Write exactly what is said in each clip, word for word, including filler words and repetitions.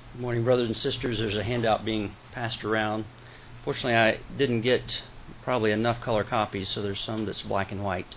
Good morning, brothers and sisters. There's a handout being passed around. Fortunately, I didn't get probably enough color copies, so there's some that's black and white.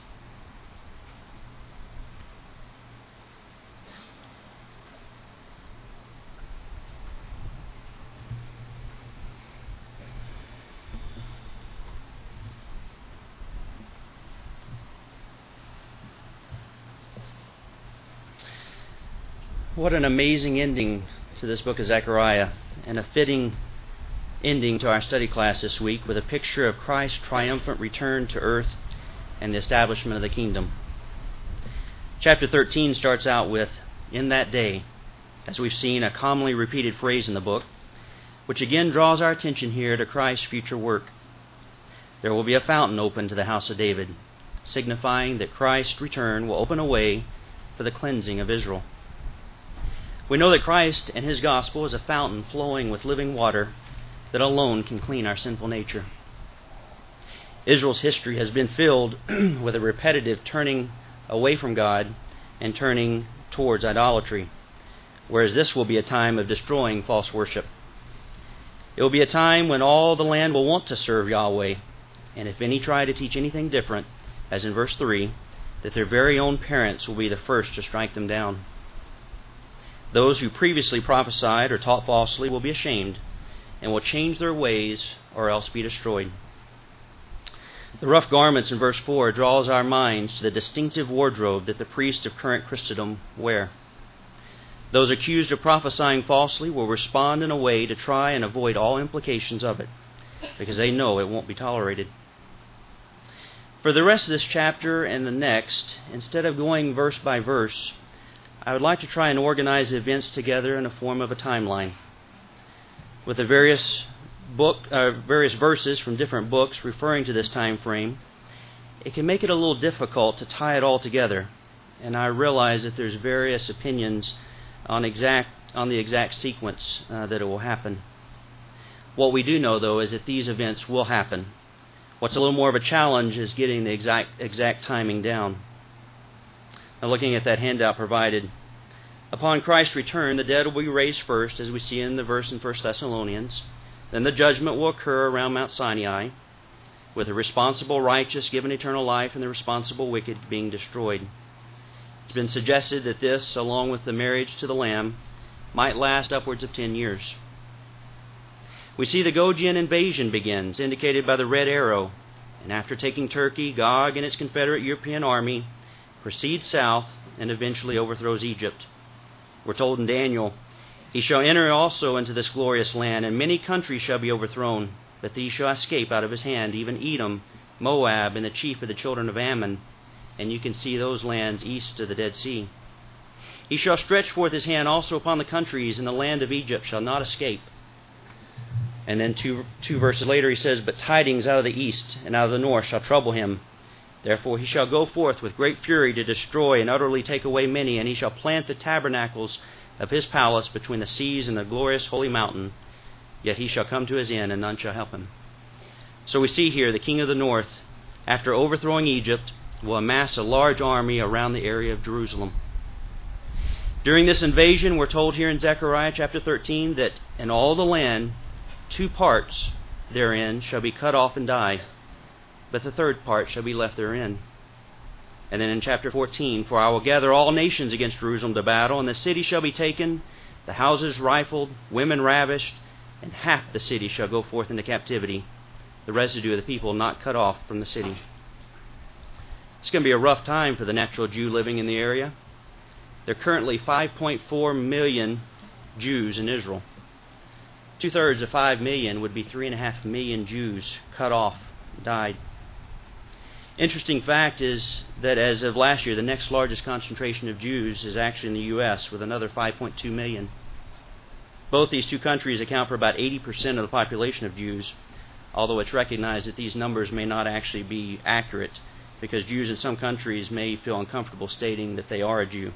What an amazing ending to this book of Zechariah, and a fitting ending to our study class this week with a picture of Christ's triumphant return to earth and the establishment of the kingdom. Chapter thirteen starts out with, "In that day," as we've seen, a commonly repeated phrase in the book, which again draws our attention here to Christ's future work. There will be a fountain opened to the house of David, signifying that Christ's return will open a way for the cleansing of Israel. We know that Christ and His gospel is a fountain flowing with living water that alone can clean our sinful nature. Israel's history has been filled with a repetitive turning away from God and turning towards idolatry, whereas this will be a time of destroying false worship. It will be a time when all the land will want to serve Yahweh, and if any try to teach anything different, as in verse three, that their very own parents will be the first to strike them down. Those who previously prophesied or taught falsely will be ashamed and will change their ways or else be destroyed. The rough garments in verse four draws our minds to the distinctive wardrobe that the priests of current Christendom wear. Those accused of prophesying falsely will respond in a way to try and avoid all implications of it, because they know it won't be tolerated. For the rest of this chapter and the next, instead of going verse by verse, I would like to try and organize the events together in the form of a timeline, with the various book, uh, various verses from different books referring to this time frame. It can make it a little difficult to tie it all together, and I realize that there's various opinions on exact on the exact sequence uh, that it will happen. What we do know, though, is that these events will happen. What's a little more of a challenge is getting the exact exact timing down. Now, looking at that handout provided, upon Christ's return, the dead will be raised first, as we see in the verse in First Thessalonians. Then the judgment will occur around Mount Sinai, with the responsible righteous given eternal life and the responsible wicked being destroyed. It's been suggested that this, along with the marriage to the Lamb, might last upwards of ten years. We see the Gogian invasion begins, indicated by the red arrow, and after taking Turkey, Gog and its confederate European army proceeds south and eventually overthrows Egypt. We're told in Daniel, "He shall enter also into this glorious land, and many countries shall be overthrown, but these shall escape out of his hand, even Edom, Moab, and the chief of the children of Ammon." And you can see those lands east of the Dead Sea. "He shall stretch forth his hand also upon the countries, and the land of Egypt shall not escape." And then two, two verses later he says, "But tidings out of the east and out of the north shall trouble him. Therefore he shall go forth with great fury to destroy and utterly take away many, and he shall plant the tabernacles of his palace between the seas and the glorious holy mountain. Yet he shall come to his end, and none shall help him." So we see here the king of the north, after overthrowing Egypt, will amass a large army around the area of Jerusalem. During this invasion, we're told here in Zechariah chapter thirteen that in all the land, two parts therein shall be cut off and die, but the third part shall be left therein. And then in chapter fourteen, "For I will gather all nations against Jerusalem to battle, and the city shall be taken, the houses rifled, women ravished, and half the city shall go forth into captivity, the residue of the people not cut off from the city." It's going to be a rough time for the natural Jew living in the area. There are currently five point four million Jews in Israel. Two-thirds of five million would be three and a half million Jews cut off, died. Interesting fact is that as of last year, the next largest concentration of Jews is actually in the U S with another five point two million. Both these two countries account for about eighty percent of the population of Jews, although it's recognized that these numbers may not actually be accurate, because Jews in some countries may feel uncomfortable stating that they are a Jew.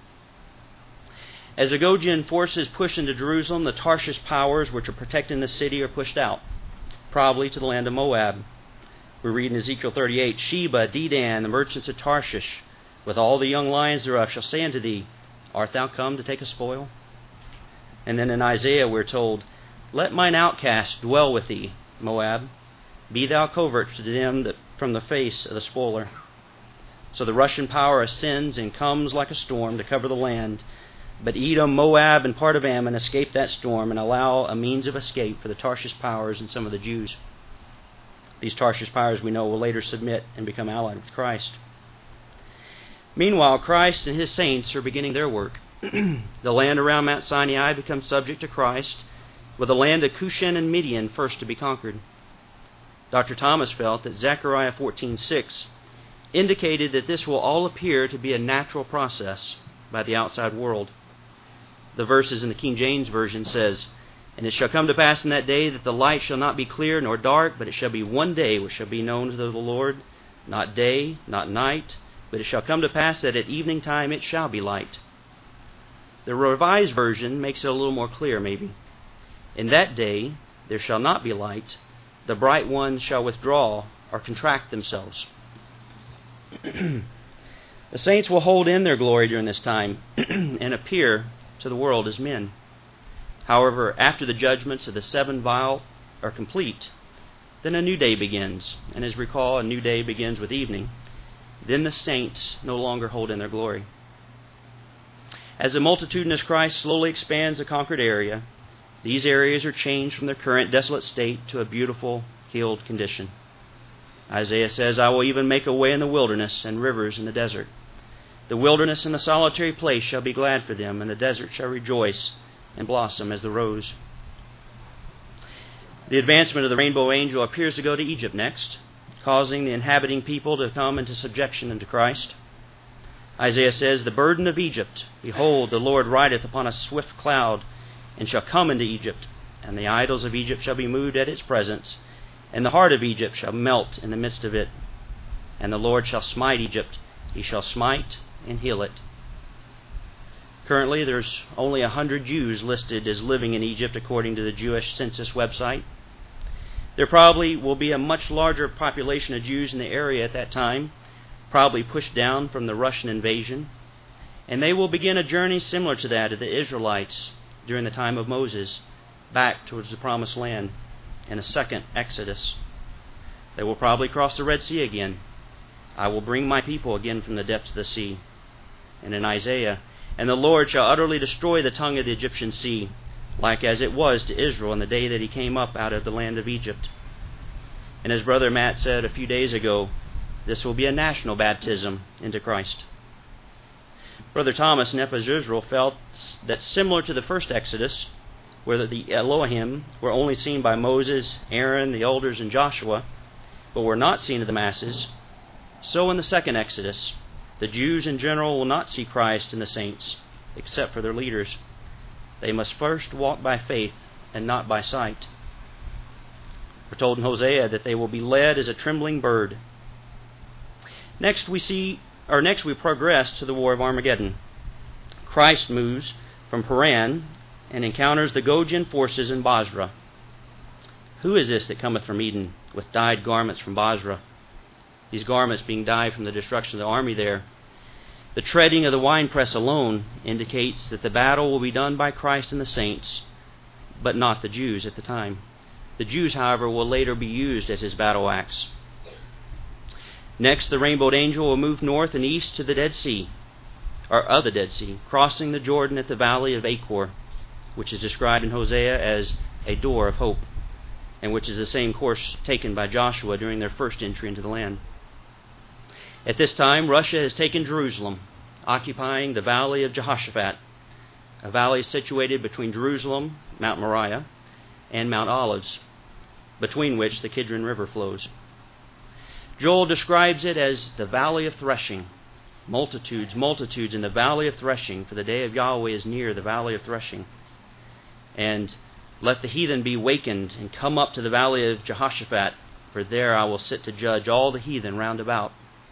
As the Gogian forces push into Jerusalem, the Tarshish powers which are protecting the city are pushed out, probably to the land of Moab. We read in Ezekiel thirty-eight, "Sheba, Dedan, the merchants of Tarshish, with all the young lions thereof, shall say unto thee, Art thou come to take a spoil?" And then in Isaiah we're told, "Let mine outcast dwell with thee, Moab. Be thou covert to them that from the face of the spoiler." So the Russian power ascends and comes like a storm to cover the land. But Edom, Moab, and part of Ammon escape that storm and allow a means of escape for the Tarshish powers and some of the Jews. These Tarshish powers, we know, will later submit and become allied with Christ. Meanwhile, Christ and his saints are beginning their work. The land around Mount Sinai becomes subject to Christ, with the land of Cushan and Midian first to be conquered. Doctor Thomas felt that Zechariah fourteen six indicated that this will all appear to be a natural process by the outside world. The verses in the King James Version says, "And it shall come to pass in that day that the light shall not be clear nor dark, but it shall be one day which shall be known to the Lord, not day, not night, but it shall come to pass that at evening time it shall be light." The Revised Version makes it a little more clear, maybe. "In that day there shall not be light, the bright ones shall withdraw or contract themselves." The saints will hold in their glory during this time and appear to the world as men. However, after the judgments of the seven vial are complete, then a new day begins. And as we recall, a new day begins with evening. Then the saints no longer hold in their glory. As the multitudinous Christ slowly expands the conquered area, these areas are changed from their current desolate state to a beautiful, healed condition. Isaiah says, "I will even make a way in the wilderness and rivers in the desert. The wilderness and the solitary place shall be glad for them, and the desert shall rejoice and blossom as the rose." The advancement of the rainbow angel appears to go to Egypt next, causing the inhabiting people to come into subjection unto Christ. Isaiah says, "The burden of Egypt, behold, the Lord rideth upon a swift cloud, and shall come into Egypt, and the idols of Egypt shall be moved at its presence, and the heart of Egypt shall melt in the midst of it. And the Lord shall smite Egypt, he shall smite and heal it." Currently, there's only a hundred Jews listed as living in Egypt according to the Jewish Census website. There probably will be a much larger population of Jews in the area at that time, probably pushed down from the Russian invasion, and they will begin a journey similar to that of the Israelites during the time of Moses, back towards the Promised Land in a second Exodus. They will probably cross the Red Sea again. "I will bring my people again from the depths of the sea." And in Isaiah, "And the Lord shall utterly destroy the tongue of the Egyptian sea, like as it was to Israel in the day that he came up out of the land of Egypt." And as Brother Matt said a few days ago, this will be a national baptism into Christ. Brother Thomas in Ephes Israel felt that similar to the first Exodus, where the Elohim were only seen by Moses, Aaron, the elders, and Joshua, but were not seen of the masses, so in the second Exodus, the Jews in general will not see Christ and the saints, except for their leaders. They must first walk by faith and not by sight. We're told in Hosea that they will be led as a trembling bird. Next we see, or next we progress to the War of Armageddon. Christ moves from Paran and encounters the Gogian forces in Basra. "Who is this that cometh from Eden, with dyed garments from Basra?" These garments being dyed from the destruction of the army there. The treading of the winepress alone indicates that the battle will be done by Christ and the saints, but not the Jews at the time. The Jews, however, will later be used as his battle axe. Next, the rainbowed angel will move north and east to the Dead Sea, or of the Dead Sea, crossing the Jordan at the valley of Achor, which is described in Hosea as a door of hope, and which is the same course taken by Joshua during their first entry into the land. At this time, Russia has taken Jerusalem, occupying the valley of Jehoshaphat, a valley situated between Jerusalem, Mount Moriah, and Mount Olives, between which the Kidron River flows. Joel describes it as the valley of threshing. Multitudes, multitudes in the valley of threshing, for the day of Yahweh is near, the valley of threshing. And let the heathen be wakened and come up to the valley of Jehoshaphat, for there I will sit to judge all the heathen round about.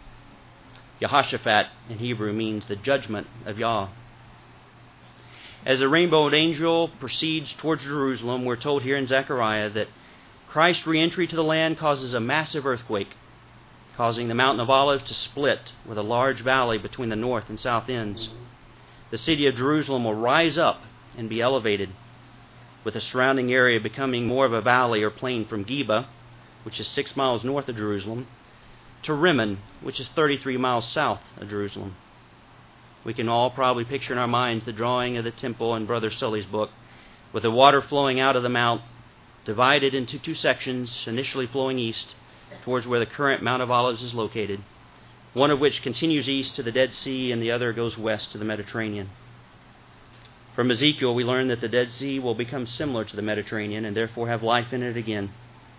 Jehoshaphat in Hebrew means the judgment of Yah. As the rainbowed angel proceeds towards Jerusalem, we're told here in Zechariah that Christ's re-entry to the land causes a massive earthquake, causing the mountain of Olives to split with a large valley between the north and south ends. The city of Jerusalem will rise up and be elevated, with the surrounding area becoming more of a valley or plain from Geba, which is six miles north of Jerusalem, to Rimmon, which is thirty-three miles south of Jerusalem. We can all probably picture in our minds the drawing of the temple in Brother Sully's book, with the water flowing out of the mount, divided into two sections, initially flowing east towards where the current Mount of Olives is located, one of which continues east to the Dead Sea and the other goes west to the Mediterranean. From Ezekiel, we learn that the Dead Sea will become similar to the Mediterranean and therefore have life in it again.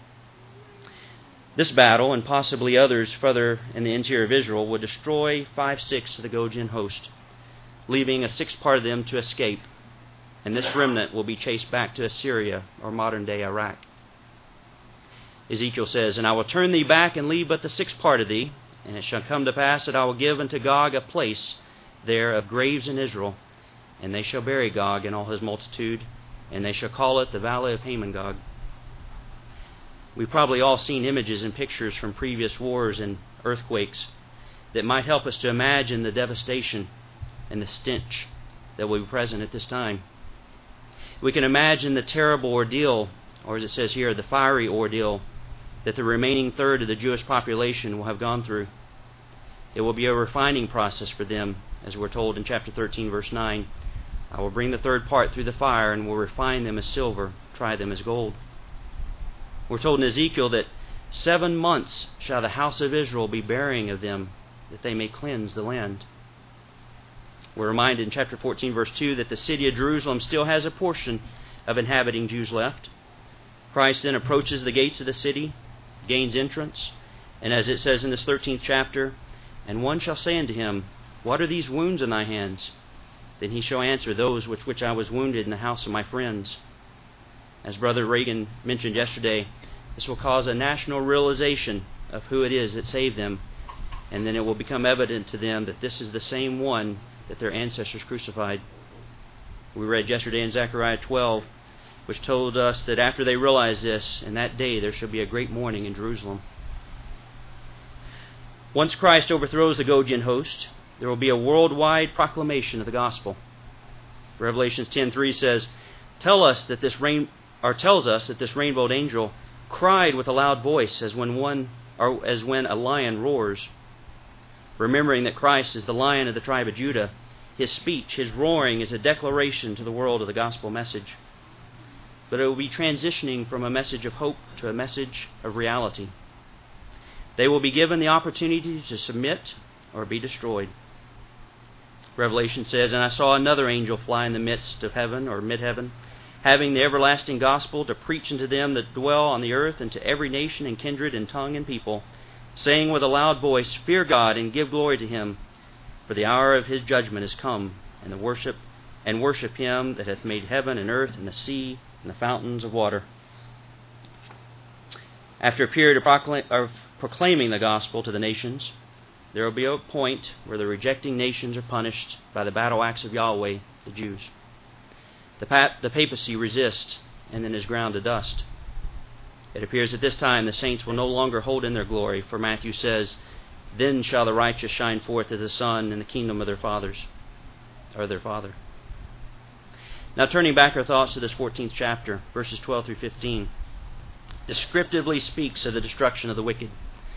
This battle, and possibly others further in the interior of Israel, would destroy five-sixths of the Gojian host, leaving a sixth part of them to escape, and this remnant will be chased back to Assyria or modern-day Iraq. Ezekiel says, "And I will turn thee back and leave but the sixth part of thee, and it shall come to pass that I will give unto Gog a place there of graves in Israel, and they shall bury Gog and all his multitude, and they shall call it the Valley of Hamon-Gog." We've probably all seen images and pictures from previous wars and earthquakes that might help us to imagine the devastation and the stench that will be present at this time. We can imagine the terrible ordeal, or as it says here, the fiery ordeal, that the remaining third of the Jewish population will have gone through. It will be a refining process for them, as we're told in chapter thirteen, verse nine. "I will bring the third part through the fire, and will refine them as silver, try them as gold." We're told in Ezekiel that seven months shall the house of Israel be burying of them, that they may cleanse the land. We're reminded in chapter fourteen, verse two, that the city of Jerusalem still has a portion of inhabiting Jews left. Christ then approaches the gates of the city, gains entrance, and as it says in this thirteenth chapter, "And one shall say unto him, What are these wounds in thy hands? Then he shall answer, Those with which I was wounded in the house of my friends." As Brother Reagan mentioned yesterday, this will cause a national realization of who it is that saved them, and then it will become evident to them that this is the same one that their ancestors crucified. We read yesterday in Zechariah twelve, which told us that after they realize this, in that day there shall be a great mourning in Jerusalem. Once Christ overthrows the Gojian host, there will be a worldwide proclamation of the gospel. Revelations ten three says, "Tell us that this rain, or tells us that this rainbowed angel cried with a loud voice, as when one, or as when a lion roars." Remembering that Christ is the Lion of the tribe of Judah, his speech, his roaring, is a declaration to the world of the gospel message. But it will be transitioning from a message of hope to a message of reality. They will be given the opportunity to submit or be destroyed. Revelation says, "And I saw another angel fly in the midst of heaven," or mid-heaven, "having the everlasting gospel to preach unto them that dwell on the earth, and to every nation and kindred and tongue and people, saying with a loud voice, Fear God and give glory to him, for the hour of his judgment is come, and the worship and worship him that hath made heaven and earth and the sea and the fountains of water." After a period of, proclaim, of proclaiming the gospel to the nations, there will be a point where the rejecting nations are punished by the battle axe of Yahweh, the Jews. The, pap, the papacy resists and then is ground to dust. It appears at this time the saints will no longer hold in their glory, for Matthew says, "Then shall the righteous shine forth as the sun in the kingdom of their fathers," or their Father. Now turning back our thoughts to this fourteenth chapter, verses twelve through fifteen, descriptively speaks of the destruction of the wicked.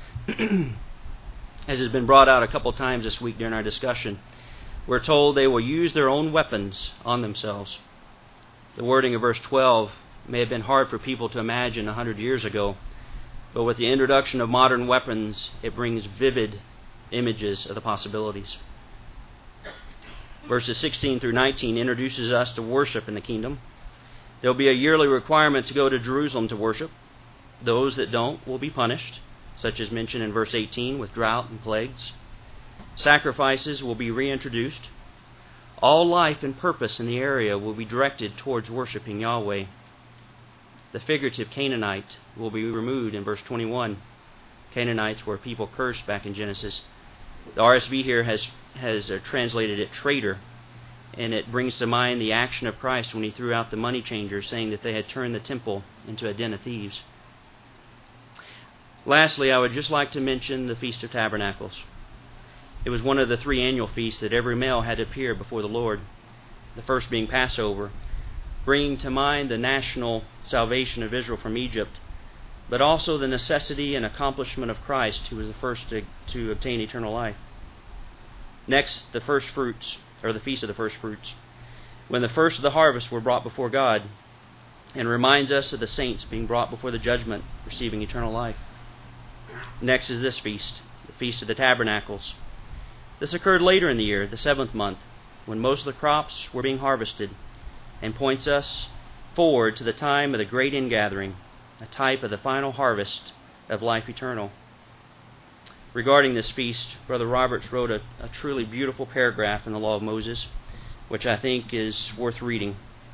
As has been brought out a couple times this week during our discussion, we're told they will use their own weapons on themselves. The wording of verse twelve may have been hard for people to imagine a hundred years ago, but with the introduction of modern weapons, it brings vivid images of the possibilities. Verses sixteen through nineteen introduces us to worship in the kingdom. There will be a yearly requirement to go to Jerusalem to worship. Those that don't will be punished, such as mentioned in verse eighteen, with drought and plagues. Sacrifices will be reintroduced. All life and purpose in the area will be directed towards worshiping Yahweh. The figurative Canaanite will be removed in verse twenty-one. Canaanites were people cursed back in Genesis. The R S V here has, has uh, translated it traitor, and it brings to mind the action of Christ when he threw out the money changers, saying that they had turned the temple into a den of thieves. Lastly, I would just like to mention the Feast of Tabernacles. It was one of the three annual feasts that every male had to appear before the Lord, the first being Passover, bringing to mind the national salvation of Israel from Egypt, but also the necessity and accomplishment of Christ, who was the first to, to obtain eternal life. Next, the first fruits, or the feast of the first fruits, when the first of the harvest were brought before God, and reminds us of the saints being brought before the judgment, receiving eternal life. Next is this feast, the Feast of the Tabernacles. This occurred later in the year, the seventh month, when most of the crops were being harvested, and points us forward to the time of the great ingathering, a type of the final harvest of life eternal. Regarding this feast, Brother Roberts wrote a, a truly beautiful paragraph in the Law of Moses, which I think is worth reading.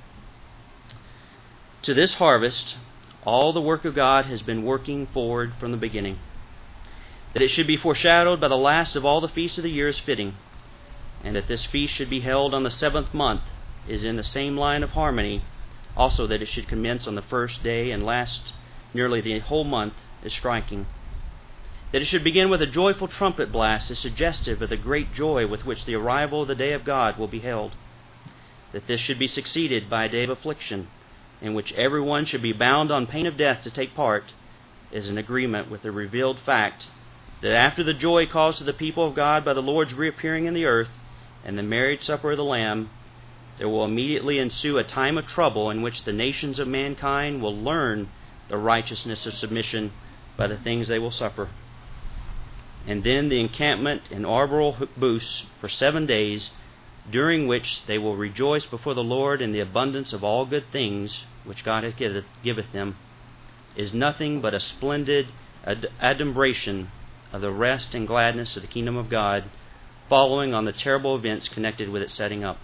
To this harvest, all the work of God has been working forward from the beginning. That it should be foreshadowed by the last of all the feasts of the year is fitting, and that this feast should be held on the seventh month is in the same line of harmony. Also, that it should commence on the first day and last nearly the whole month is striking. That it should begin with a joyful trumpet blast is suggestive of the great joy with which the arrival of the day of God will be held. That this should be succeeded by a day of affliction, in which everyone should be bound on pain of death to take part, is in agreement with the revealed fact that after the joy caused to the people of God by the Lord's reappearing in the earth and the marriage supper of the Lamb, there will immediately ensue a time of trouble in which the nations of mankind will learn the righteousness of submission by the things they will suffer. And then the encampment in arboreal booths for seven days, during which they will rejoice before the Lord in the abundance of all good things which God hath giveth them, is nothing but a splendid ad- adumbration of the rest and gladness of the kingdom of God, following on the terrible events connected with its setting up.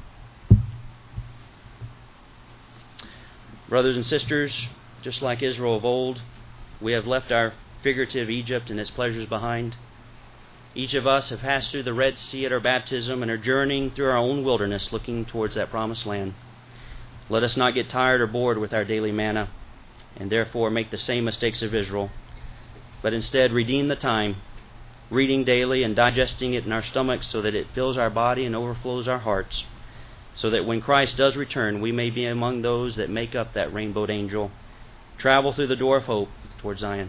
Brothers and sisters, just like Israel of old, we have left our figurative Egypt and its pleasures behind. Each of us have passed through the Red Sea at our baptism and are journeying through our own wilderness looking towards that promised land. Let us not get tired or bored with our daily manna and therefore make the same mistakes of Israel, but instead redeem the time, reading daily and digesting it in our stomachs so that it fills our body and overflows our hearts, so that when Christ does return, we may be among those that make up that rainbowed angel, travel through the door of hope towards Zion.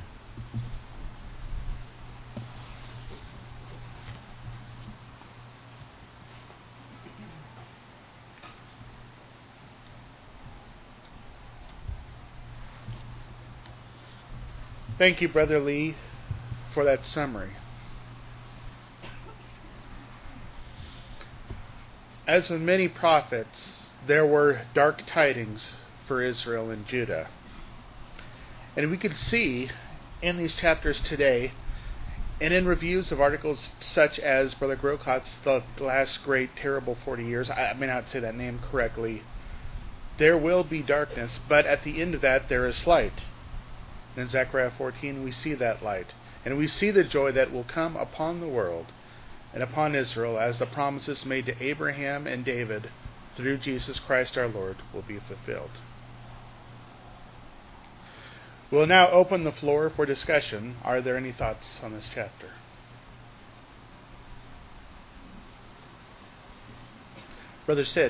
Thank you, Brother Lee, for that summary. As with many prophets, there were dark tidings for Israel and Judah. And we can see in these chapters today, and in reviews of articles such as Brother Grocot's The Last Great Terrible forty Years, I may not say that name correctly, there will be darkness, but at the end of that there is light. In Zechariah fourteen we see that light, and we see the joy that will come upon the world and upon Israel as the promises made to Abraham and David through Jesus Christ our Lord will be fulfilled. We'll now open the floor for discussion. Are there any thoughts on this chapter? Brother Sid.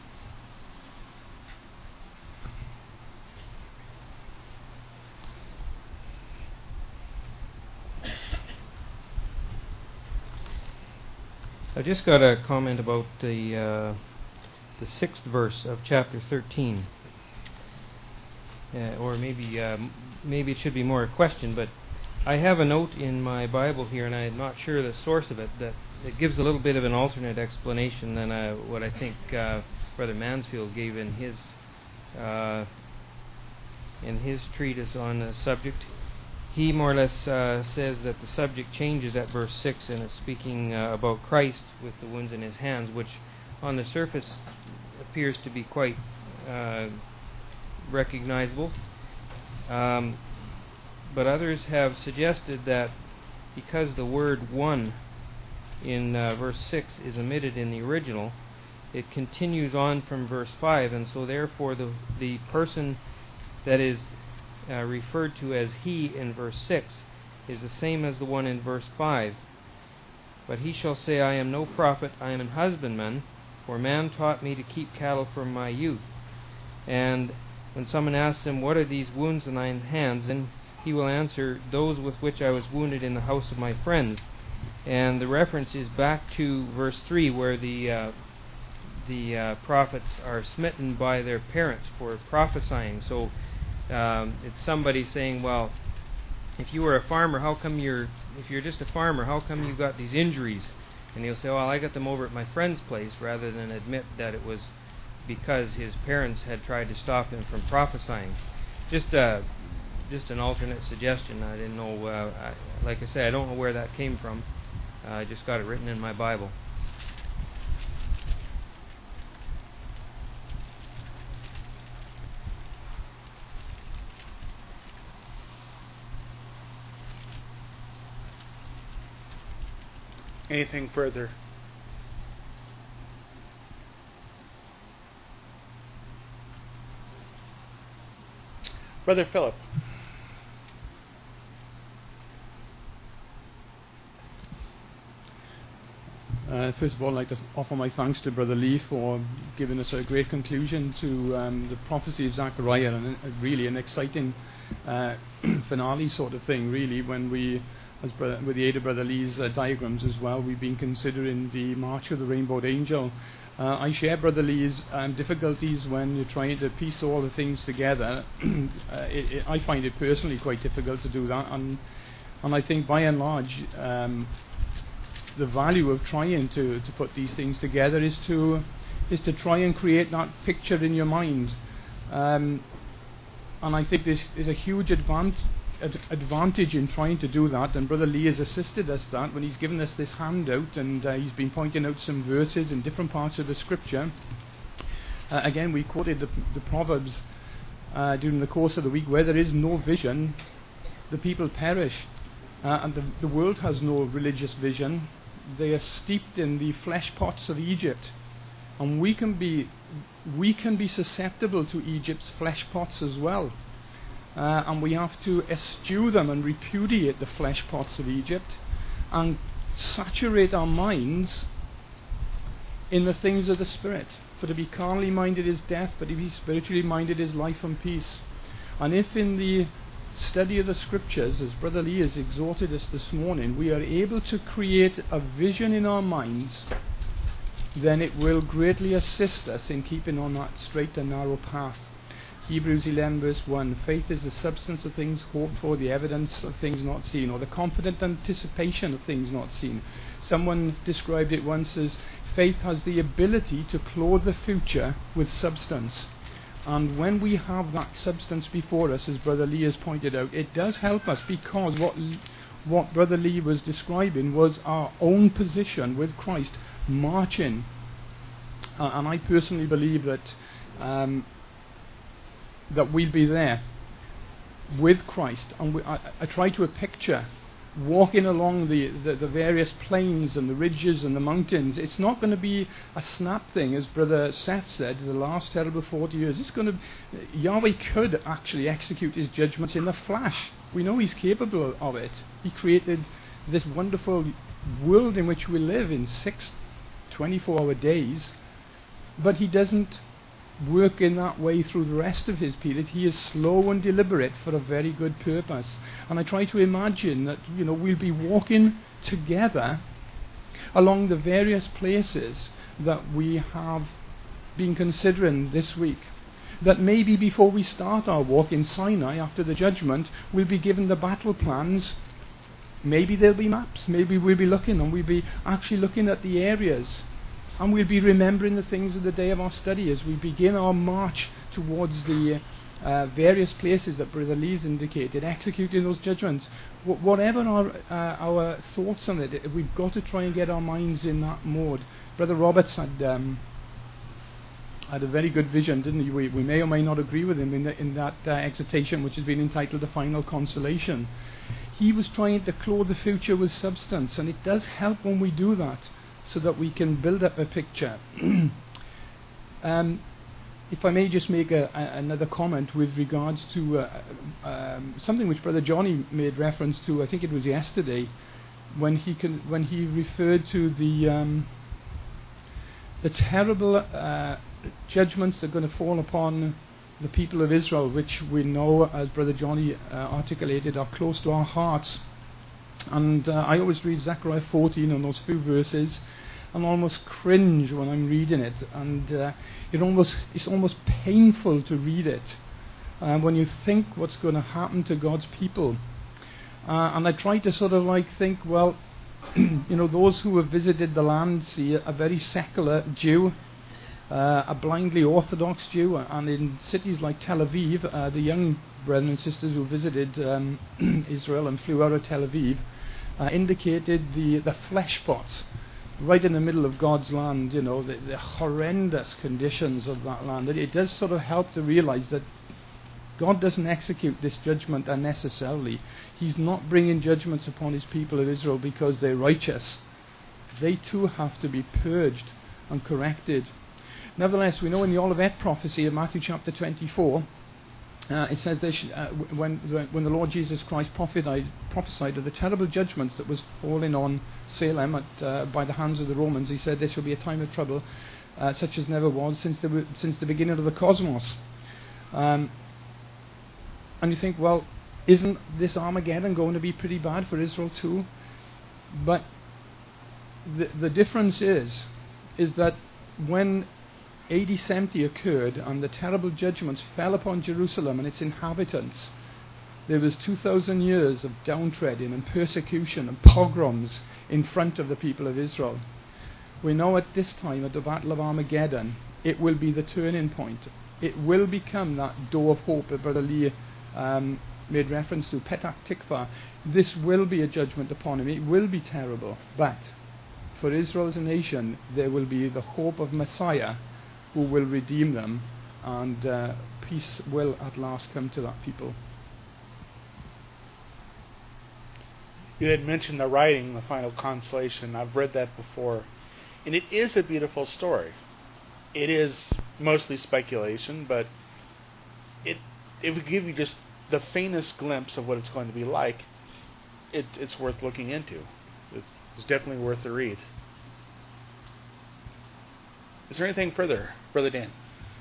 I just got a comment about the uh, the sixth verse of chapter thirteen, uh, or maybe uh, maybe it should be more a question. But I have a note in my Bible here, and I'm not sure the source of it, that it gives a little bit of an alternate explanation than uh, what I think uh, Brother Mansfield gave in his uh, in his treatise on the subject. He more or less uh, says that the subject changes at verse six, and it's speaking uh, about Christ with the wounds in his hands, which on the surface appears to be quite uh, recognizable. Um, but others have suggested that because the word one in uh, verse six is omitted in the original, it continues on from verse five, and so therefore the, the person that is Uh, referred to as he in verse six is the same as the one in verse five. But he shall say, I am no prophet, I am an husbandman, for man taught me to keep cattle from my youth. And when someone asks him, "What are these wounds in thine hands?" then he will answer, "Those with which I was wounded in the house of my friends." And the reference is back to verse three, where the uh, the uh, prophets are smitten by their parents for prophesying. So um, it's somebody saying, "Well, if you were a farmer, how come you're if you're just a farmer, how come you got these injuries?" And he'll say, "Well, I got them over at my friend's place," rather than admit that it was because his parents had tried to stop him from prophesying. Just uh, just an alternate suggestion. I didn't know. Uh, I, like I said, I don't know where that came from. Uh, I just got it written in my Bible. Anything further? Brother Philip. Uh, first of all, I'd like to offer my thanks to Brother Lee for giving us a great conclusion to um, the prophecy of Zechariah, and a, really an exciting uh, finale sort of thing, really, when we, as brother, with the aid of Brother Lee's uh, diagrams as well, we've been considering the March of the Rainbowed Angel. Uh, I share Brother Lee's um, difficulties when you're trying to piece all the things together. uh, it, it, I find it personally quite difficult to do that, and, and I think by and large, um, the value of trying to, to put these things together is to is to try and create that picture in your mind. Um, and I think this is a huge advant- ad- advantage in trying to do that, and Brother Lee has assisted us that when he's given us this handout, and uh, he's been pointing out some verses in different parts of the scripture. Uh, again, we quoted the, the Proverbs uh, during the course of the week, where there is no vision, the people perish. Uh, and the, the world has no religious vision. They are steeped in the flesh pots of Egypt, and we can be we can be susceptible to Egypt's flesh pots as well, uh, and we have to eschew them and repudiate the flesh pots of Egypt, and saturate our minds in the things of the Spirit. For to be carnally minded is death, but to be spiritually minded is life and peace. And if in the study of the scriptures, as Brother Lee has exhorted us this morning, we are able to create a vision in our minds, then it will greatly assist us in keeping on that straight and narrow path. Hebrews eleven verse one, faith is the substance of things hoped for, the evidence of things not seen, or the confident anticipation of things not seen. Someone described it once as, faith has the ability to clothe the future with substance. And when we have that substance before us, as Brother Lee has pointed out, it does help us, because what what Brother Lee was describing was our own position with Christ, marching. Uh, and I personally believe that um, that we'll be there with Christ. And we, I, I try to a picture walking along the, the, the various plains and the ridges and the mountains. It's not going to be a snap thing, as Brother Seth said, the last terrible forty years. It's going to, Yahweh could actually execute his judgments in a flash. We know he's capable of it. He created this wonderful world in which we live in six twenty-four hour days, but he doesn't work in that way through the rest of his period. He is slow and deliberate for a very good purpose. And I try to imagine that, you know, we'll be walking together along the various places that we have been considering this week. That maybe before we start our walk in Sinai after the judgment, we'll be given the battle plans. Maybe there'll be maps. Maybe we'll be looking, and we'll be actually looking at the areas. And we'll be remembering the things of the day of our study as we begin our march towards the uh, various places that Brother Lee's indicated, executing those judgments. Wh- whatever our uh, our thoughts on it, we've got to try and get our minds in that mode. Brother Roberts had um, had a very good vision, didn't he? We, we may or may not agree with him in, the, in that uh, exhortation, which has been entitled The Final Consolation. He was trying to clothe the future with substance, and it does help when we do that, so that we can build up a picture. um, if I may just make a, a, another comment with regards to uh, um, something which Brother Johnny made reference to, I think it was yesterday, when he can, when he referred to the um, the terrible uh, judgments that are going to fall upon the people of Israel, which we know, as Brother Johnny uh, articulated, are close to our hearts. And uh, I always read Zechariah fourteen and those few verses, and almost cringe when I'm reading it, and uh, it almost it's almost painful to read it uh, when you think what's going to happen to God's people. Uh, and I try to sort of like think, well, you know, those who have visited the land see a very secular Jew, uh, a blindly Orthodox Jew, and in cities like Tel Aviv, uh, the young brethren and sisters who visited um, Israel and flew out of Tel Aviv uh, indicated the, the flesh pots right in the middle of God's land, you know, the, the horrendous conditions of that land. It, it does sort of help to realize that God doesn't execute this judgment unnecessarily. He's not bringing judgments upon his people of Israel because they're righteous. They too have to be purged and corrected. Nevertheless, we know in the Olivet prophecy of Matthew chapter twenty-four, uh, it says they should, uh, when, the, when the Lord Jesus Christ prophesied, prophesied of the terrible judgments that was falling on Salem at, uh, by the hands of the Romans, he said there shall be a time of trouble uh, such as never was since the, since the beginning of the cosmos. Um, and you think, well, isn't this Armageddon going to be pretty bad for Israel too? But the, the difference is, is that when A D seventy occurred and the terrible judgments fell upon Jerusalem and its inhabitants, there was two thousand years of downtreading and persecution and pogroms in front of the people of Israel. We know at this time, at the Battle of Armageddon, it will be the turning point. It will become that door of hope that Brother Lee um, made reference to, Petach Tikva. This will be a judgment upon him. It will be terrible. But for Israel as a nation, there will be the hope of Messiah who will redeem them, and uh, peace will at last come to that people. You had mentioned the writing, The Final Consolation. I've read that before, and it is a beautiful story. It is mostly speculation, but it it would give you just the faintest glimpse of what it's going to be like. It, it's worth looking into. It's definitely worth the read. Is there anything further, Brother Dan?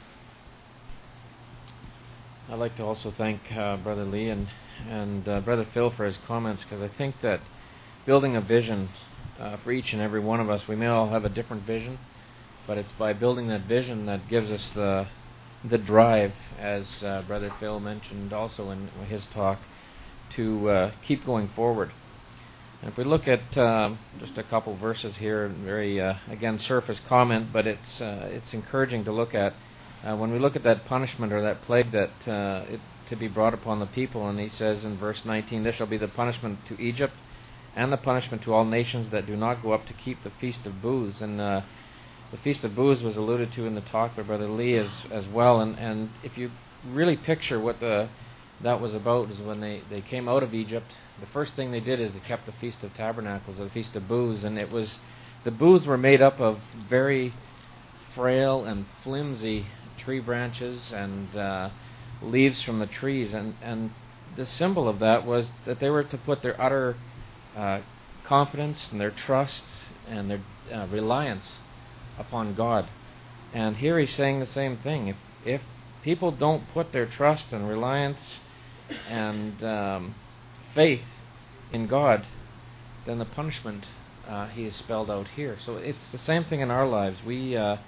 I'd like to also thank uh, Brother Lee and, and uh, Brother Phil for his comments, because I think that building a vision uh, for each and every one of us, we may all have a different vision, but it's by building that vision that gives us the the drive, as uh, Brother Phil mentioned also in his talk, to uh, keep going forward. And if we look at um, just a couple verses here, very uh, again surface comment, but it's uh, it's encouraging to look at. Uh, when we look at that punishment or that plague that uh, it, to be brought upon the people, and he says in verse nineteen, "This shall be the punishment to Egypt, and the punishment to all nations that do not go up to keep the feast of booths." And uh, the feast of booths was alluded to in the talk by Brother Lee as as well. And and if you really picture what the that was about, is when they, they came out of Egypt, the first thing they did is they kept the Feast of Tabernacles, or the Feast of Booths, and it was, the booths were made up of very frail and flimsy tree branches and uh, leaves from the trees, and, and the symbol of that was that they were to put their utter uh, confidence and their trust and their uh, reliance upon God. And here he's saying the same thing. If, if people don't put their trust and reliance and um, faith in God, then the punishment uh, he has spelled out here. So it's the same thing in our lives. We, uh,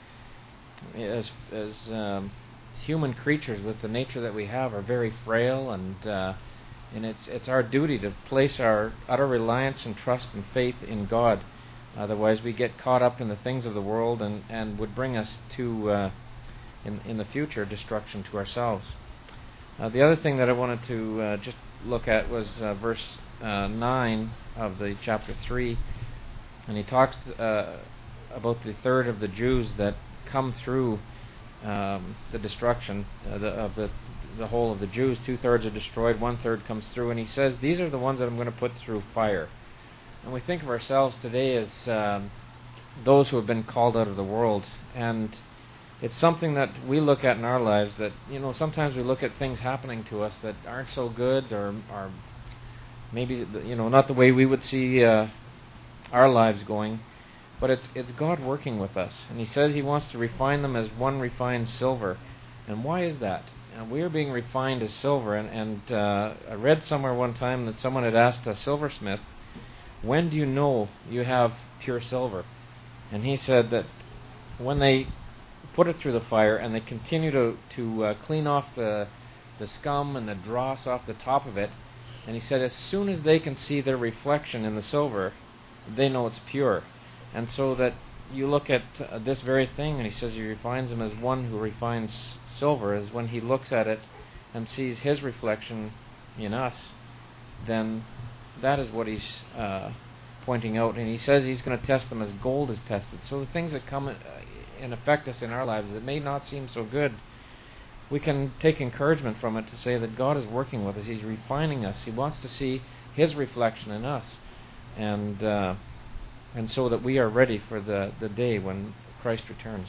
as as um, human creatures with the nature that we have, are very frail, and uh, and it's it's our duty to place our utter reliance and trust and faith in God. Otherwise, we get caught up in the things of the world, and, and would bring us to uh, in in the future destruction to ourselves. Uh, the other thing that I wanted to uh, just look at was uh, verse uh, nine of the chapter three, and he talks uh, about the third of the Jews that come through um, the destruction uh, the, of the the whole of the Jews. Two thirds are destroyed, one third comes through, and he says these are the ones that I'm going to put through fire. And we think of ourselves today as um, those who have been called out of the world, and it's something that we look at in our lives, that, you know, sometimes we look at things happening to us that aren't so good, or are maybe, you know, not the way we would see uh, our lives going, but it's it's God working with us. And he said he wants to refine them as one refines silver. And why is that? and we are being refined as silver. And, and uh, I read somewhere one time that someone had asked a silversmith, when do you know you have pure silver? And he said that when they put it through the fire and they continue to, to uh, clean off the, the scum and the dross off the top of it, and he said as soon as they can see their reflection in the silver, they know it's pure. And so that you look at uh, this very thing, and he says he refines them as one who refines silver, is when he looks at it and sees his reflection in us, then that is what he's uh, pointing out. And he says he's going to test them as gold is tested. So the things that come uh, and affect us in our lives that may not seem so good, we can take encouragement from it to say that God is working with us. He's refining us. He wants to see his reflection in us. And uh, and so that we are ready for the, the day when Christ returns.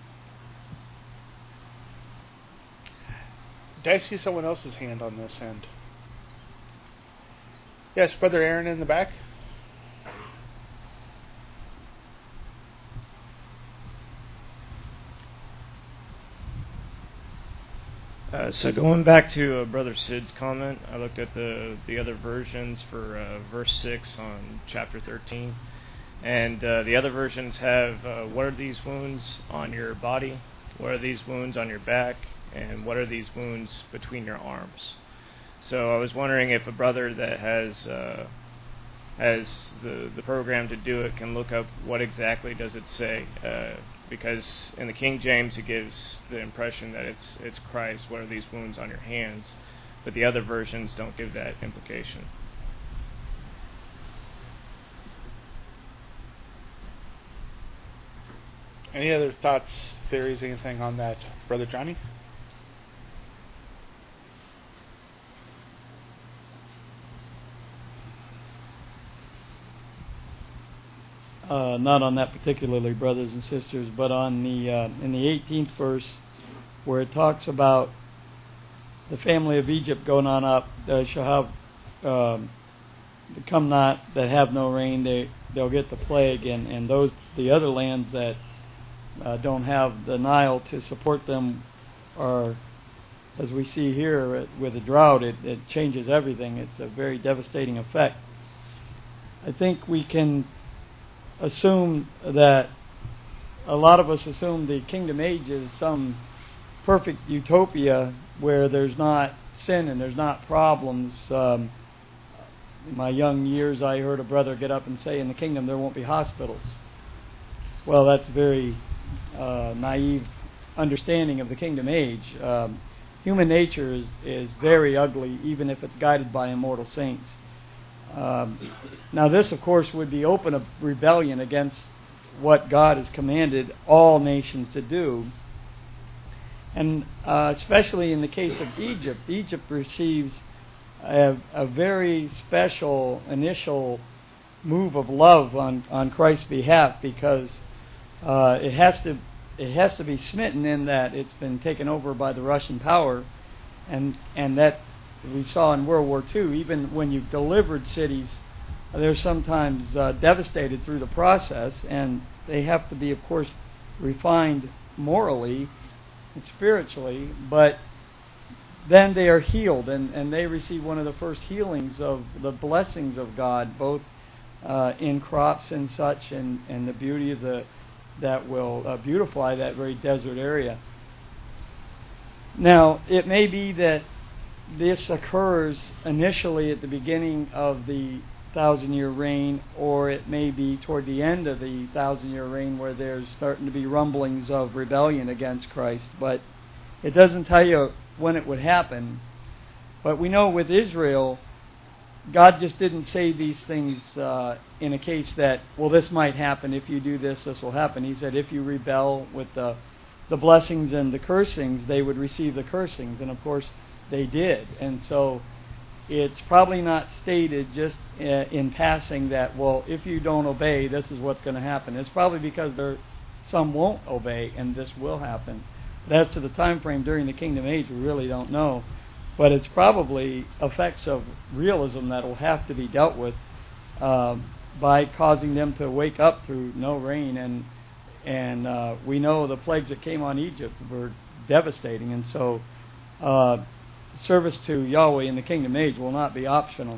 Did I see someone else's hand on this end? Yes, Brother Aaron in the back. Uh, so going back to uh, Brother Sid's comment, I looked at the the other versions for uh, verse six on chapter thirteen, and uh, the other versions have uh, what are these wounds on your body, what are these wounds on your back, and what are these wounds between your arms. So I was wondering if a brother that has uh, has the the program to do it can look up what exactly does it say. Uh, Because in the King James it gives the impression that it's it's Christ. What are these wounds on your hands? But the other versions don't give that implication. Any other thoughts, theories, anything on that, Brother Johnny? Uh, not on that particularly, brothers and sisters, but on the uh, in the eighteenth verse, where it talks about the family of Egypt going on up, they shall have um, come not that have no rain, they they'll get the plague, and, and those the other lands that uh, don't have the Nile to support them are, as we see here with the drought, it, it changes everything. It's a very devastating effect. I think we can assume that a lot of us assume the kingdom age is some perfect utopia where there's not sin and there's not problems. Um, in my young years, I heard a brother get up and say, in the kingdom there won't be hospitals. Well, that's a very uh, naive understanding of the kingdom age. Um, human nature is, is very ugly, even if it's guided by immortal saints. Um, now this, of course, would be open of rebellion against what God has commanded all nations to do. And uh, especially in the case of Egypt, Egypt receives a, a very special initial move of love on, on Christ's behalf, because uh, it has to it has to be smitten in that it's been taken over by the Russian power, and and that we saw in World War Two, even when you've delivered cities, they're sometimes uh, devastated through the process, and they have to be, of course, refined morally and spiritually, but then they are healed, and, and they receive one of the first healings of the blessings of God, both uh, in crops and such, and, and the beauty of the that will uh, beautify that very desert area. Now, it may be that this occurs initially at the beginning of the thousand-year reign, or it may be toward the end of the thousand-year reign where there's starting to be rumblings of rebellion against Christ. But it doesn't tell you when it would happen. But we know with Israel, God just didn't say these things uh, in a case that, well, this might happen. If you do this, this will happen. He said if you rebel with the, the blessings and the cursings, they would receive the cursings. And, of course, they did. And so it's probably not stated just uh, in passing that, well, if you don't obey, this is what's going to happen. It's probably because there some won't obey, and this will happen. But as to the time frame during the kingdom age, we really don't know. But it's probably effects of realism that will have to be dealt with um, by causing them to wake up through no rain. And and uh, we know the plagues that came on Egypt were devastating. And so uh, service to Yahweh in the kingdom age will not be optional.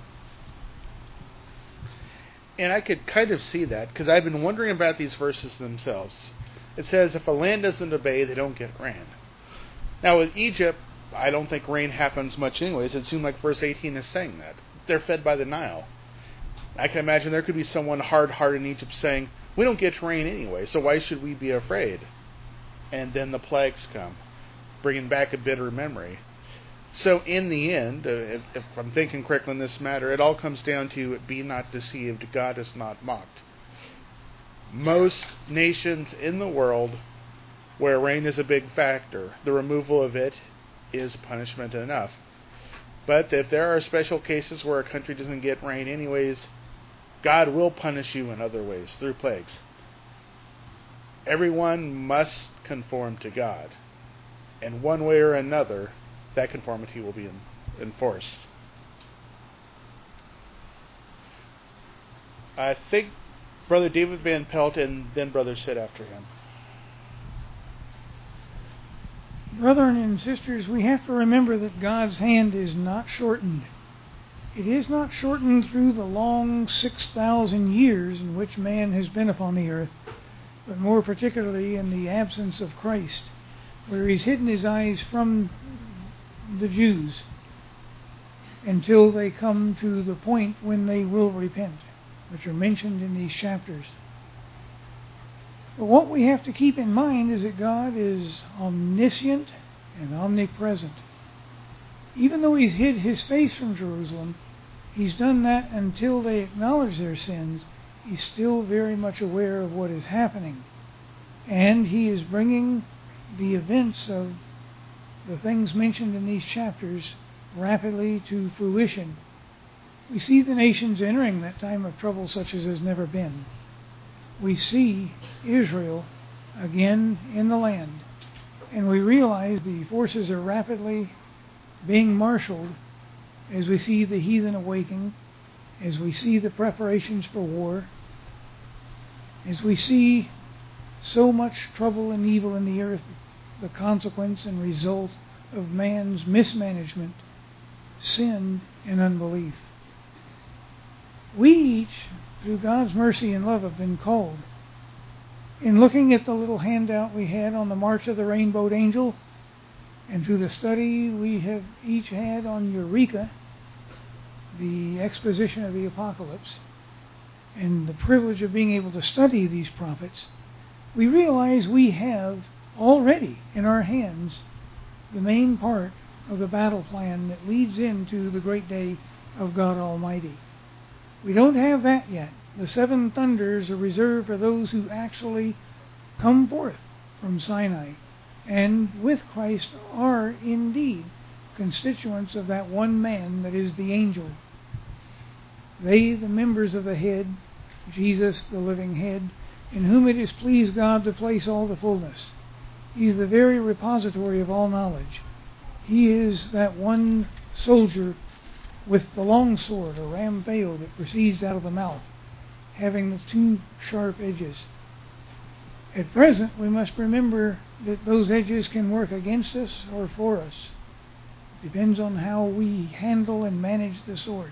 And I could kind of see that, because I've been wondering about these verses themselves. It says, if a land doesn't obey, they don't get rain. Now, with Egypt, I don't think rain happens much anyways. It seems like verse eighteen is saying that. They're fed by the Nile. I can imagine there could be someone hard-hearted in Egypt saying, we don't get rain anyway, so why should we be afraid? And then the plagues come, bringing back a bitter memory. So in the end, uh, if, if I'm thinking correctly in this matter, it all comes down to be not deceived, God is not mocked. Most nations in the world where rain is a big factor, the removal of it is punishment enough. But if there are special cases where a country doesn't get rain anyways, God will punish you in other ways, through plagues. Everyone must conform to God. And one way or another, that conformity will be in, enforced. I think Brother David Van Pelt and then Brother Sid after him. Brethren and sisters, we have to remember that God's hand is not shortened. It is not shortened through the long six thousand years in which man has been upon the earth, but more particularly in the absence of Christ, where he's hidden his eyes from the Jews until they come to the point when they will repent, which are mentioned in these chapters. But what we have to keep in mind is that God is omniscient and omnipresent. Even though he's hid his face from Jerusalem, he's done that until they acknowledge their sins. He's still very much aware of what is happening. And he is bringing the events of the things mentioned in these chapters rapidly to fruition. We see the nations entering that time of trouble such as has never been. We see Israel again in the land, and we realize the forces are rapidly being marshaled as we see the heathen awaking, as we see the preparations for war, as we see so much trouble and evil in the earth, the consequence and result of man's mismanagement, sin, and unbelief. We each, through God's mercy and love, have been called. In looking at the little handout we had on the March of the Rainbowed Angel, and through the study we have each had on Eureka, the exposition of the Apocalypse, and the privilege of being able to study these prophets, we realize we have already in our hands the main part of the battle plan that leads into the great day of God Almighty. We don't have that yet. The seven thunders are reserved for those who actually come forth from Sinai and with Christ are indeed constituents of that one man that is the angel. They, the members of the head, Jesus, the living head, in whom it has pleased God to place all the fullness. He's the very repository of all knowledge. He is that one soldier with the long sword, or rampheo, that proceeds out of the mouth, having the two sharp edges. At present, we must remember that those edges can work against us or for us. It depends on how we handle and manage the sword.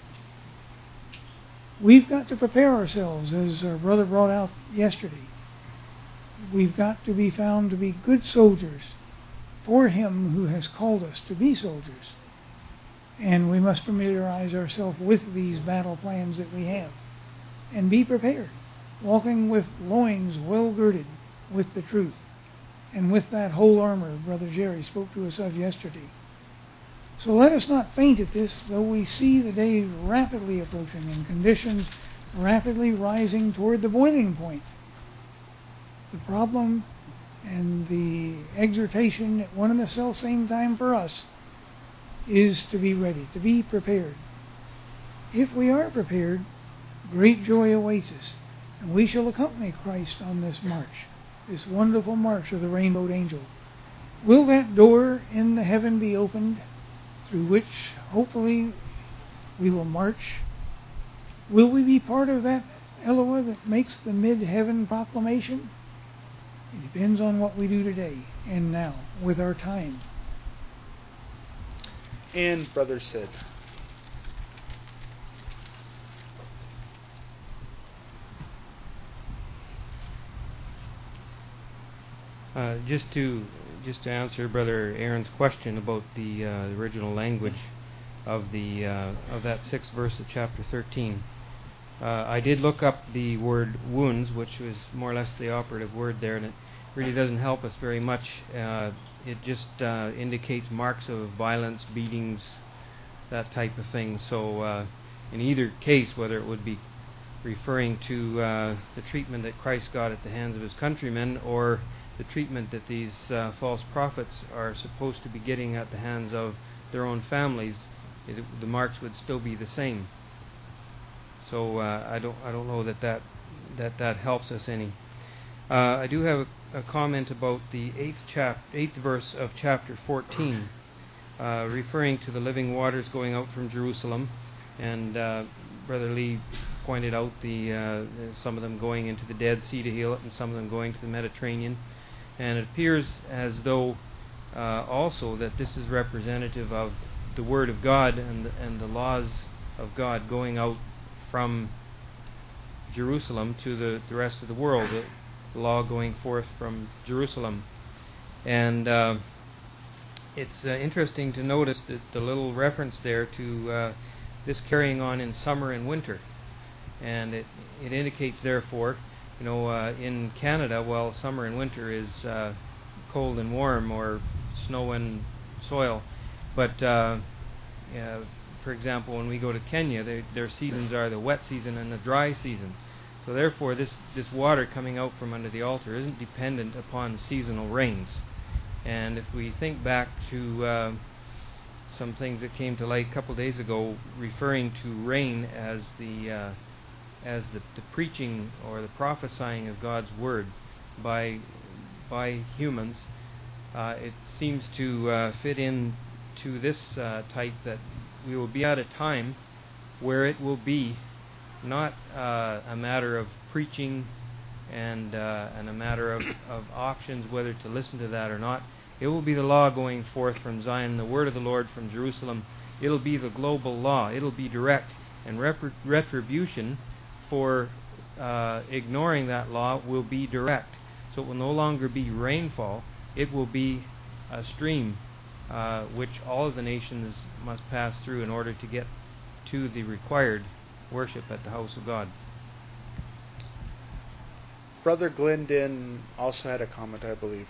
We've got to prepare ourselves, as our brother brought out yesterday. We've got to be found to be good soldiers for him who has called us to be soldiers. And we must familiarize ourselves with these battle plans that we have and be prepared, walking with loins well girded with the truth and with that whole armor Brother Jerry spoke to us of yesterday. So let us not faint at this, though we see the day rapidly approaching and conditions rapidly rising toward the boiling point. The problem and the exhortation at one and the self same time for us is to be ready, to be prepared. If we are prepared, great joy awaits us, and we shall accompany Christ on this march, this wonderful march of the Rainbowed Angel. Will that door in the heaven be opened, through which hopefully we will march? Will we be part of that Eloah that makes the mid-heaven proclamation? It depends on what we do today and now with our time. And Brother Sid. Uh, just to just to answer Brother Aaron's question about the, uh, the original language of the uh, of that sixth verse of chapter thirteen, uh, I did look up the word wounds, which was more or less the operative word there, and it really doesn't help us very much. Uh, it just uh, indicates marks of violence, beatings, that type of thing. So uh, in either case, whether it would be referring to uh, the treatment that Christ got at the hands of his countrymen, or the treatment that these uh, false prophets are supposed to be getting at the hands of their own families, it, the marks would still be the same. So uh, I don't I don't know that that that, that helps us any. Uh, I do have a, a comment about the eighth chap eighth verse of chapter fourteen, uh, referring to the living waters going out from Jerusalem, and uh, Brother Lee pointed out the uh, some of them going into the Dead Sea to heal it, and some of them going to the Mediterranean. And it appears as though uh, also that this is representative of the Word of God and the, and the laws of God going out from Jerusalem to the, the rest of the world, the, the law going forth from Jerusalem. And uh, it's uh, interesting to notice that the little reference there to uh, this carrying on in summer and winter. And it, it indicates, therefore, you know, uh, in Canada, while summer and winter is uh, cold and warm, or snow and soil, but uh, uh, for example, when we go to Kenya, they, their seasons are the wet season and the dry season. So therefore, this, this water coming out from under the altar isn't dependent upon seasonal rains. And if we think back to uh, some things that came to light a couple days ago, referring to rain as the uh, as the, the preaching or the prophesying of God's word by by humans, uh, it seems to uh, fit in to this uh, type that we will be at a time where it will be not uh, a matter of preaching and uh, and a matter of, of options whether to listen to that or not. It will be the law going forth from Zion, the word of the Lord from Jerusalem. It'll be the global law. It'll be direct, and rep- retribution for uh, ignoring that law will be direct. So it will no longer be rainfall. It will be a stream uh, which all of the nations must pass through in order to get to the required worship at the house of God. Brother Glendon also had a comment, I believe.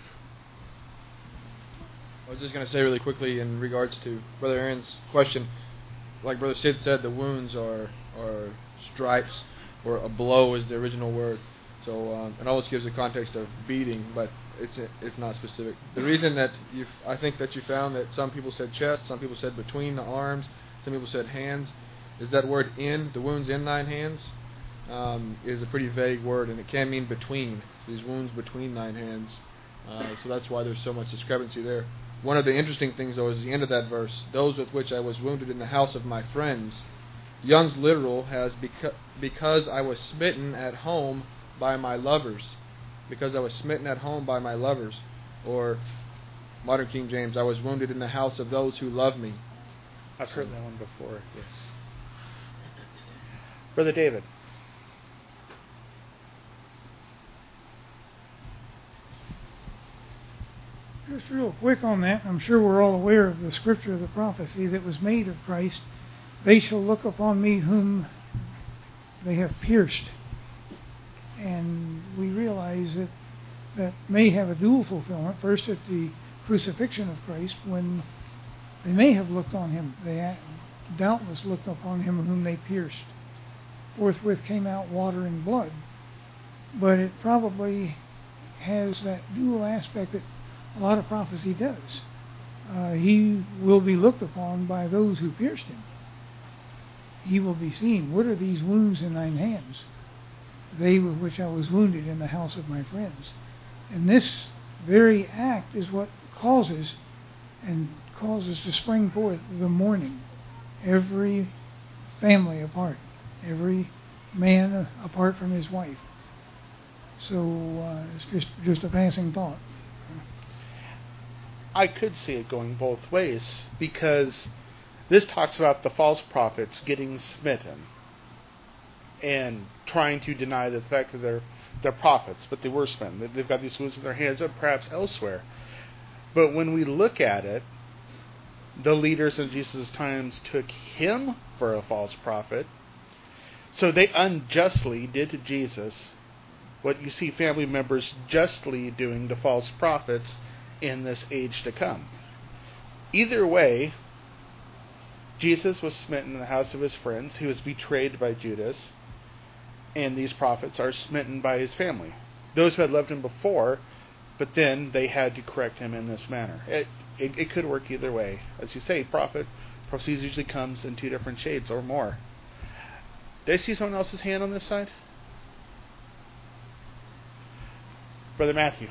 I was just going to say really quickly in regards to Brother Aaron's question, like Brother Sid said, the wounds are are stripes, or a blow is the original word. So um, it always gives the context of beating, but it's it's not specific. The reason that you, I think that you found that some people said chest, some people said between the arms, some people said hands, is that word in, the wounds in thine hands, um, is a pretty vague word, and it can mean between, these wounds between thine hands. Uh, so that's why there's so much discrepancy there. One of the interesting things, though, is the end of that verse, those with which I was wounded in the house of my friends. Young's literal has beca- because I was smitten at home by my lovers. Because I was smitten at home by my lovers. Or modern King James, I was wounded in the house of those who love me. I've heard that one before, yes. Brother David. Just real quick on that, I'm sure we're all aware of the scripture of the prophecy that was made of Christ. They shall look upon me whom they have pierced. And we realize that that may have a dual fulfillment. First, at the crucifixion of Christ, when they may have looked on him. They doubtless looked upon him whom they pierced. Forthwith came out water and blood. But it probably has that dual aspect that a lot of prophecy does. Uh, he will be looked upon by those who pierced him. He will be seen. What are these wounds in thine hands? They with which I was wounded in the house of my friends. And this very act is what causes and causes to spring forth the mourning. Every family apart. Every man apart from his wife. So uh, it's just, just a passing thought. I could see it going both ways, because This talks about the false prophets getting smitten and trying to deny the fact that they're, they're prophets, but they were smitten. They've got these wounds in their hands and perhaps elsewhere. But when we look at it, the leaders in Jesus' times took him for a false prophet. So they unjustly did to Jesus what you see family members justly doing to false prophets in this age to come. Either way, Jesus was smitten in the house of his friends. He was betrayed by Judas. And these prophets are smitten by his family. Those who had loved him before, but then they had to correct him in this manner. It, it, it could work either way. As you say, prophet, prophecy usually comes in two different shades or more. Did I see someone else's hand on this side? Brother Matthew.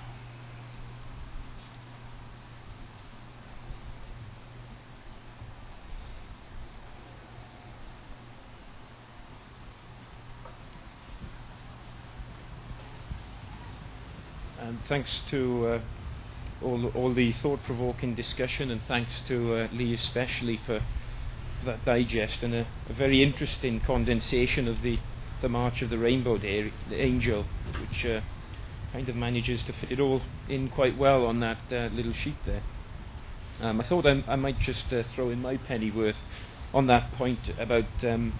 And thanks to uh, all, all the thought-provoking discussion, and thanks to uh, Lee especially for, for that digest and a, a very interesting condensation of the, the March of the Rainbow Day, the Angel, which uh, kind of manages to fit it all in quite well on that uh, little sheet there. Um, I thought I, I might just uh, throw in my pennyworth on that point about um,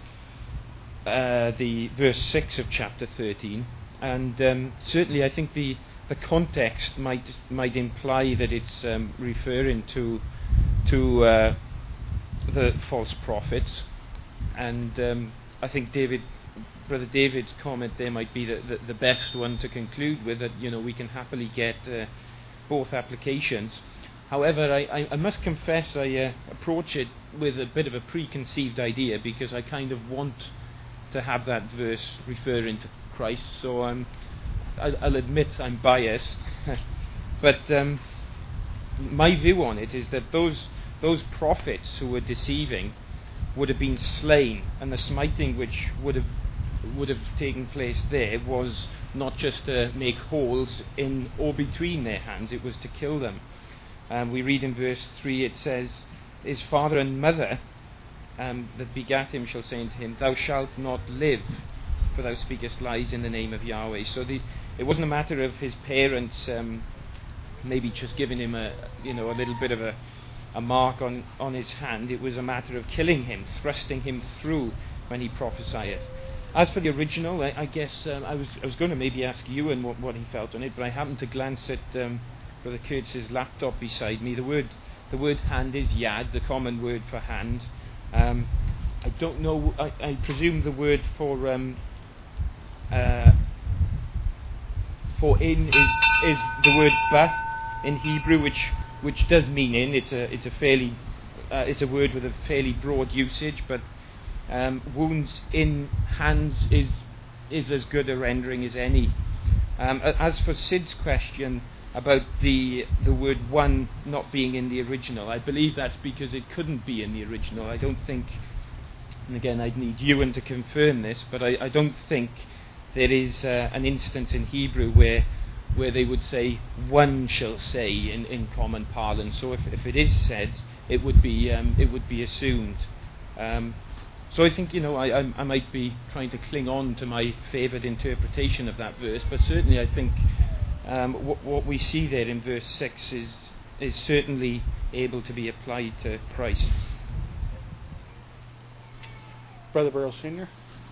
uh, the verse six of chapter thirteen. And um, certainly I think the, the context might might imply that it's um, referring to to uh, the false prophets. And um, I think David, Brother David's comment there might be the, the, the best one to conclude with, that you know we can happily get uh, both applications. However, I, I, I must confess I uh, approach it with a bit of a preconceived idea, because I kind of want to have that verse referring to Christ, so I'm, I'll, I'll admit I'm biased, but um, my view on it is that those those prophets who were deceiving would have been slain, and the smiting which would have would have taken place there was not just to make holes in or between their hands; it was to kill them. Um, we read in verse three, it says, "His father and mother um, that begat him shall say unto him, Thou shalt not live, for thou speakest lies in the name of Yahweh." So the, it wasn't a matter of his parents um, maybe just giving him a you know a little bit of a, a mark on, on his hand. It was a matter of killing him, thrusting him through when he prophesied. As for the original, I, I guess um, I was I was going to maybe ask Ewan what, what he felt on it, but I happened to glance at um, Brother Kurtz's laptop beside me. The word the word hand is yad, the common word for hand. Um, I don't know. I, I presume the word for um, Uh, for in is is the word ba in Hebrew, which which does mean in. It's a it's a fairly uh, it's a word with a fairly broad usage, but um, wounds in hands is is as good a rendering as any. Um, as for Sid's question about the the word one not being in the original, I believe that's because it couldn't be in the original. I don't think, and again I'd need Ewan to confirm this, but I, I don't think there is uh, an instance in Hebrew where where they would say one shall say in, in common parlance. So if, if it is said, it would be um, it would be assumed. Um, so I think you know I, I I might be trying to cling on to my favoured interpretation of that verse, but certainly I think um, what what we see there in verse six is is certainly able to be applied to Christ. Brother Burrell Senior.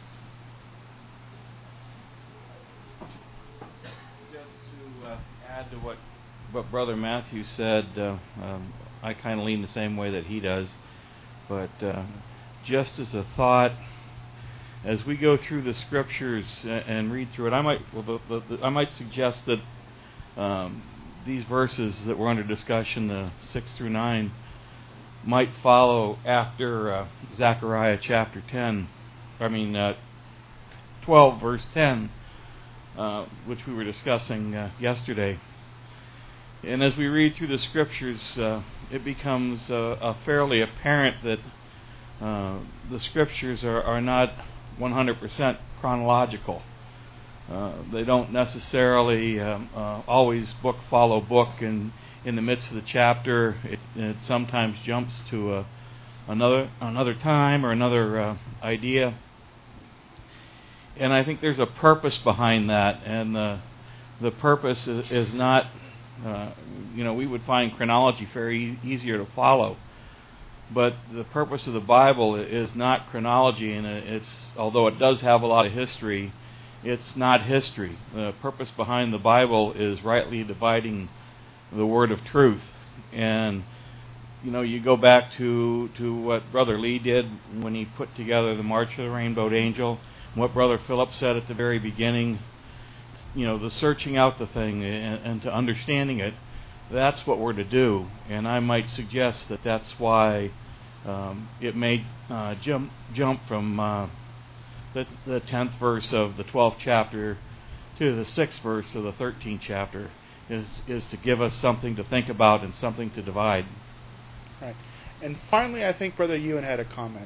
Add to what what Brother Matthew said, uh, um, I kind of lean the same way that he does. But uh, just as a thought, as we go through the scriptures and, and read through it, I might well, the, the, the, I might suggest that um, these verses that were under discussion, the six through nine, might follow after uh, Zechariah chapter ten. I mean, uh, twelve verse ten. Uh, which we were discussing uh, yesterday. And as we read through the scriptures, uh, it becomes uh, uh, fairly apparent that uh, the scriptures are, are not one hundred percent chronological. Uh, they don't necessarily um, uh, always book follow book, and in the midst of the chapter, it, it sometimes jumps to a, another another time or another uh, idea. And I think there's a purpose behind that, and the the purpose is, is not, uh, you know, we would find chronology very easier to follow, but the purpose of the Bible is not chronology, and it's, although it does have a lot of history, it's not history. The purpose behind the Bible is rightly dividing the word of truth. And you know, you go back to to what Brother Lee did when he put together the March of the Rainbowed Angel. What Brother Philip said at the very beginning, you know, the searching out the thing and, and to understanding it, that's what we're to do. And I might suggest that that's why um, it may uh, jump jump from uh, the, the tenth verse of the twelfth chapter to the sixth verse of the thirteenth chapter, is, is to give us something to think about and something to divide. Right. And finally, I think Brother Ewan had a comment.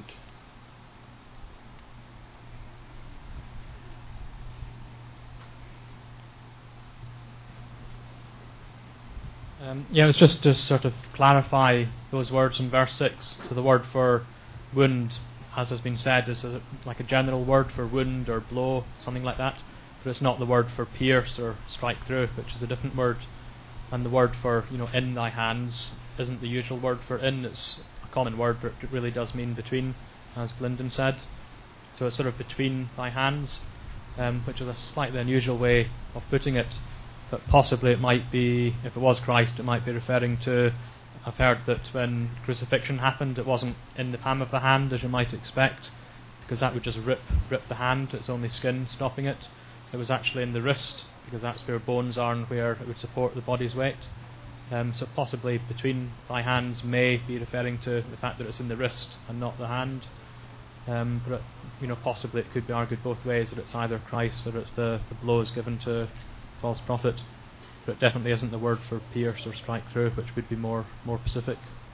Um, yeah, it was just to sort of clarify those words in verse six. So the word for wound, as has been said, is a, like a general word for wound or blow, something like that. But it's not the word for pierce or strike through, which is a different word. And the word for, you know, in thy hands isn't the usual word for in. It's a common word, but it really does mean between, as Glyndon said. So it's sort of between thy hands, um, which is a slightly unusual way of putting it. But possibly it might be, if it was Christ, it might be referring to, I've heard that when crucifixion happened, it wasn't in the palm of the hand, as you might expect, because that would just rip rip the hand, it's only skin stopping it. It was actually in the wrist, because that's where bones are and where it would support the body's weight. Um, so possibly between thy hands may be referring to the fact that it's in the wrist and not the hand. Um, but, it, you know, possibly it could be argued both ways, that it's either Christ or it's the, the blows given to false prophet, but it definitely isn't the word for pierce or strike through, which would be more more specific.